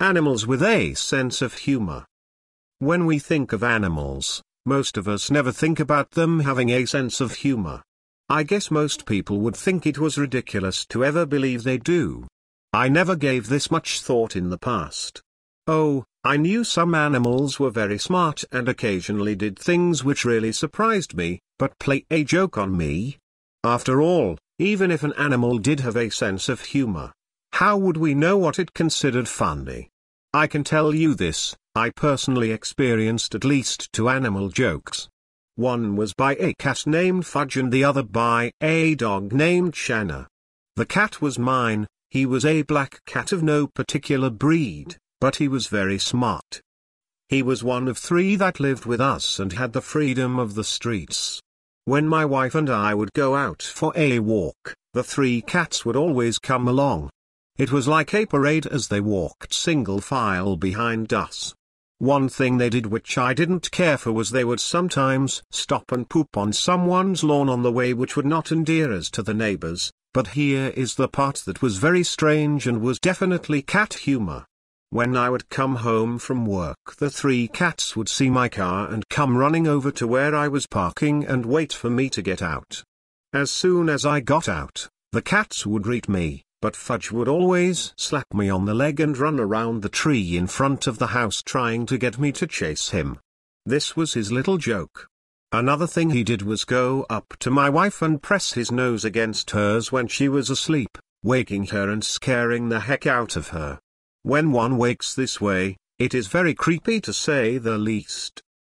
Animals with a sense of humor. When we think of animals, most of us never think about them having a sense of humor. I guess most people would think it was ridiculous to ever believe they do. I never gave this much thought in the past. Oh, I knew some animals were very smart and occasionally did things which really surprised me, but play a joke on me? After all, even if an animal did have a sense of humor, how would we know what it considered funny? I can tell you this, I personally experienced at least 2 animal jokes. One was by a cat named Fudge and the other by a dog named Shanna. The cat was mine, he was a black cat of no particular breed, but he was very smart. He was one of 3 that lived with us and had the freedom of the streets. When my wife and I would go out for a walk, the 3 cats would always come along. It was like a parade as they walked single file behind us. One thing they did which I didn't care for was they would sometimes stop and poop on someone's lawn on the way, which would not endear us to the neighbors, but here is the part that was very strange and was definitely cat humor. When I would come home from work, the 3 cats would see my car and come running over to where I was parking and wait for me to get out. As soon as I got out, the cats would greet me, but Fudge would always slap me on the leg and run around the tree in front of the house trying to get me to chase him. This was his little joke. Another thing he did was go up to my wife and press his nose against hers when she was asleep, waking her and scaring the heck out of her. When one wakes this way, it is very creepy to say the least.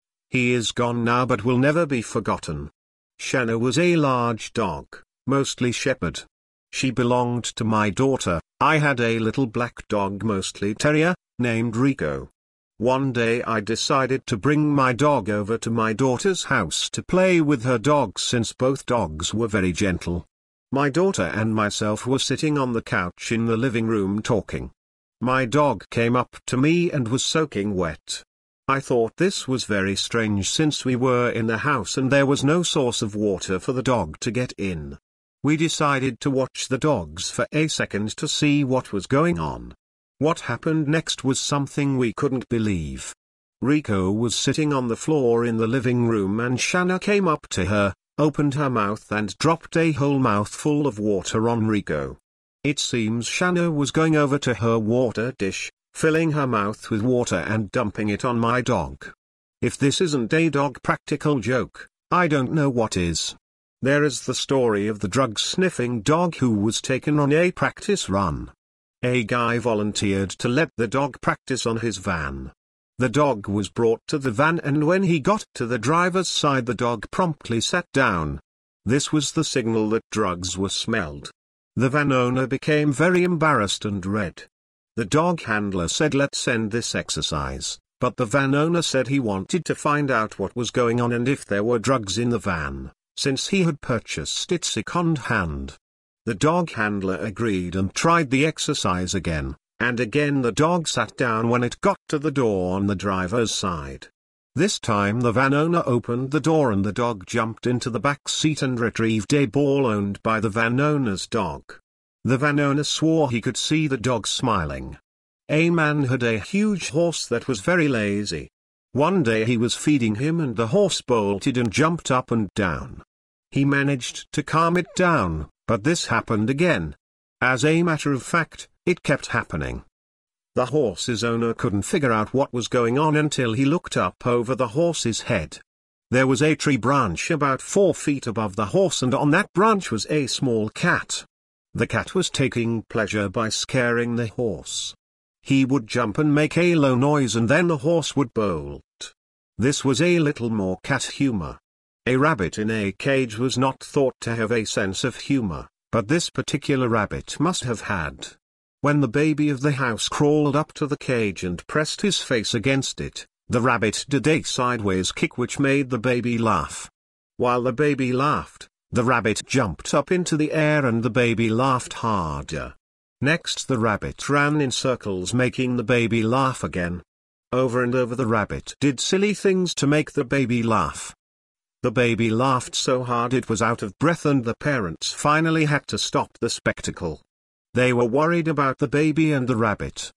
He is gone now but will never be forgotten. Shanna was a large dog, mostly shepherd. She belonged to my daughter. I had a little black dog, mostly terrier, named Rico. One day I decided to bring my dog over to my daughter's house to play with her dogs since both dogs were very gentle. My daughter and myself were sitting on the couch in the living room talking. My dog came up to me and was soaking wet. I thought this was very strange since we were in the house and there was no source of water for the dog to get in. We decided to watch the dogs for a second to see what was going on. What happened next was something we couldn't believe. Rico was sitting on the floor in the living room and Shanna came up to her, opened her mouth and dropped a whole mouthful of water on Rico. It seems Shanna was going over to her water dish, filling her mouth with water and dumping it on my dog. If this isn't a dog practical joke, I don't know what is. There is the story of the drug-sniffing dog who was taken on a practice run. A guy volunteered to let the dog practice on his van. The dog was brought to the van and when he got to the driver's side the dog promptly sat down. This was the signal that drugs were smelled. The van owner became very embarrassed and red. The dog handler said let's end this exercise, but the van owner said he wanted to find out what was going on and if there were drugs in the van, since he had purchased it second-hand. The dog handler agreed and tried the exercise again, and again the dog sat down when it got to the door on the driver's side. This time the van owner opened the door and the dog jumped into the back seat and retrieved a ball owned by the van owner's dog. The van owner swore he could see the dog smiling. A man had a huge horse that was very lazy. One day he was feeding him and the horse bolted and jumped up and down. He managed to calm it down, but this happened again. As a matter of fact, it kept happening. The horse's owner couldn't figure out what was going on until he looked up over the horse's head. There was a tree branch about 4 feet above the horse and on that branch was a small cat. The cat was taking pleasure by scaring the horse. He would jump and make a low noise and then the horse would bolt. This was a little more cat humor. A rabbit in a cage was not thought to have a sense of humor, but this particular rabbit must have had. When the baby of the house crawled up to the cage and pressed his face against it, the rabbit did a sideways kick which made the baby laugh. While the baby laughed, the rabbit jumped up into the air and the baby laughed harder. Next the rabbit ran in circles making the baby laugh again. Over and over the rabbit did silly things to make the baby laugh. The baby laughed so hard it was out of breath and the parents finally had to stop the spectacle. They were worried about the baby and the rabbit.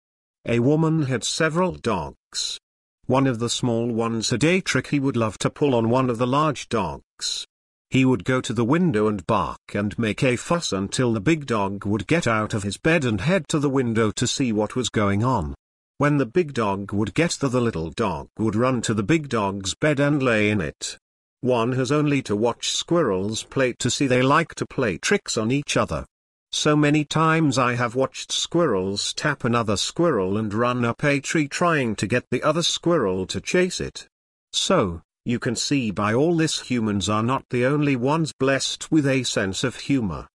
A woman had several dogs. One of the small ones had a trick: he would love to pull on one of the large dogs. He would go to the window and bark and make a fuss until the big dog would get out of his bed and head to the window to see what was going on. When the big dog would get there, the little dog would run to the big dog's bed and lay in it. One has only to watch squirrels play to see they like to play tricks on each other. So many times I have watched squirrels tap another squirrel and run up a tree trying to get the other squirrel to chase it. So, you can see by all this humans are not the only ones blessed with a sense of humor.